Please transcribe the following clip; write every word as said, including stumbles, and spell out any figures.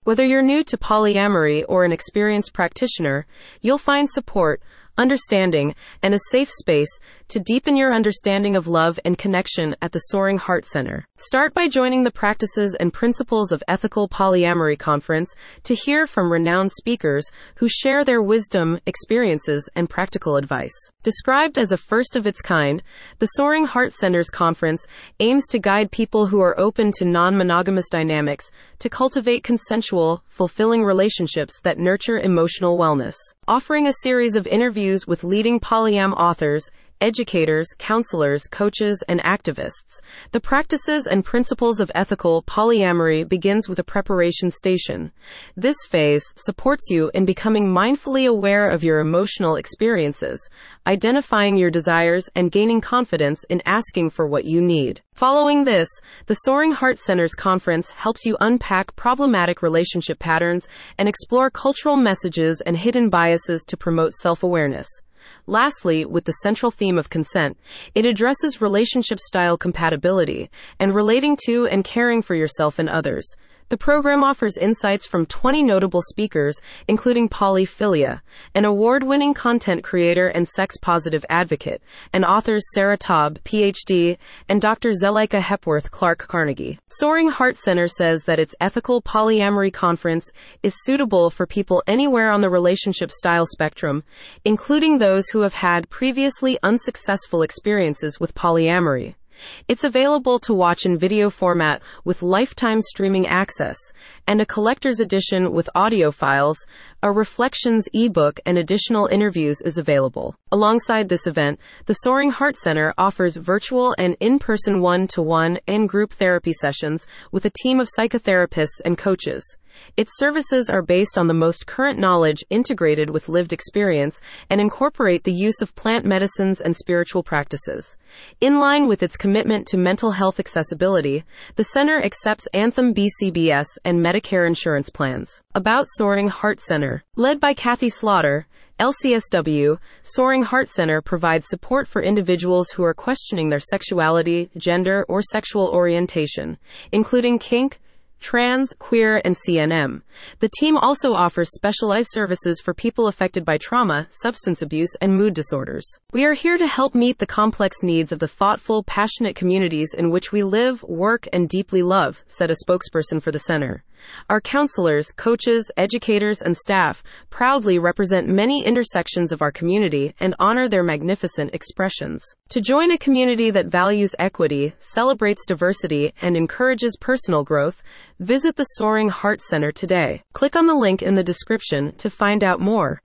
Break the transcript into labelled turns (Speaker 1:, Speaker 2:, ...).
Speaker 1: Whether you're new to polyamory or an experienced practitioner, you'll find support, understanding, and a safe space to deepen your understanding of love and connection at the Soaring Heart Center. Start by joining the Practices and Principles of Ethical Polyamory Conference to hear from renowned speakers who share their wisdom, experiences, and practical advice. Described as a first of its kind, the Soaring Heart Center's conference aims to guide people who are open to non-monogamous dynamics to cultivate consensual, fulfilling relationships that nurture emotional wellness. Offering a series of interviews with leading polyam authors, educators, counselors, coaches, and activists, the Practices and Principles of Ethical Polyamory begins with a preparation station. This phase supports you in becoming mindfully aware of your emotional experiences, identifying your desires, and gaining confidence in asking for what you need. Following this, the Soaring Heart Center's conference helps you unpack problematic relationship patterns and explore cultural messages and hidden biases to promote self-awareness. Lastly, with the central theme of consent, it addresses relationship style compatibility and relating to and caring for yourself and others. The program offers insights from twenty notable speakers, including Polly Filia, an award-winning content creator and sex-positive advocate, and authors Sarah Taub, P H D, and Doctor Zelika Hepworth Clark Carnegie. Soaring Heart Center says that its Ethical Polyamory Conference is suitable for people anywhere on the relationship style spectrum, including those who have had previously unsuccessful experiences with polyamory. It's available to watch in video format with lifetime streaming access, and a collector's edition with audio files, a Reflections ebook, and additional interviews is available. Alongside this event, the Soaring Heart Center offers virtual and in-person one-to-one and group therapy sessions with a team of psychotherapists and coaches. Its services are based on the most current knowledge integrated with lived experience and incorporate the use of plant medicines and spiritual practices. In line with its commitment to mental health accessibility, the center accepts Anthem B C B S and Medicare insurance plans. About Soaring Heart Center. Led by Kathy Slaughter, L C S W, Soaring Heart Center provides support for individuals who are questioning their sexuality, gender, or sexual orientation, including kink, trans, queer, and C N M. The team also offers specialized services for people affected by trauma, substance abuse, and mood disorders. We are here to help meet the complex needs of the thoughtful, passionate communities in which we live, work, and deeply love, said a spokesperson for the center. Our counselors, coaches, educators, and staff proudly represent many intersections of our community and honor their magnificent expressions. To join a community that values equity, celebrates diversity, and encourages personal growth, visit the Soaring Heart Center today. Click on the link in the description to find out more.